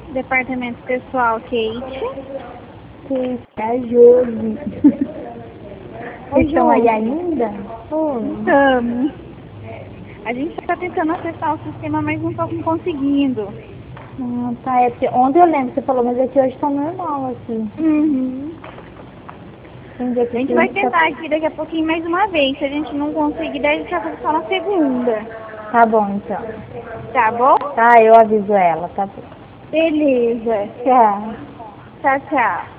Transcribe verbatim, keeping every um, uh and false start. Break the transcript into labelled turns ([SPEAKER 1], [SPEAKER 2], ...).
[SPEAKER 1] Departamento pessoal, Kate.
[SPEAKER 2] Kate, é a Josi. Vocês estão aí
[SPEAKER 1] Josi.
[SPEAKER 2] ainda? Oi.
[SPEAKER 1] Estamos. A gente está tentando acessar o sistema, mas não estamos conseguindo.
[SPEAKER 2] Ah, tá. É porque ontem eu lembro que você falou, mas aqui hoje tá normal aqui.
[SPEAKER 1] Uhum.
[SPEAKER 2] Entendi,
[SPEAKER 1] A
[SPEAKER 2] aqui
[SPEAKER 1] gente
[SPEAKER 2] que
[SPEAKER 1] vai
[SPEAKER 2] tá...
[SPEAKER 1] tentar aqui daqui a pouquinho mais uma vez. Se a gente não conseguir, daí a gente vai fazer só na segunda.
[SPEAKER 2] Tá bom, então.
[SPEAKER 1] Tá bom?
[SPEAKER 2] Tá, eu aviso ela, tá bom.
[SPEAKER 1] Beleza.
[SPEAKER 2] Tchau.
[SPEAKER 1] Tchau, tchau.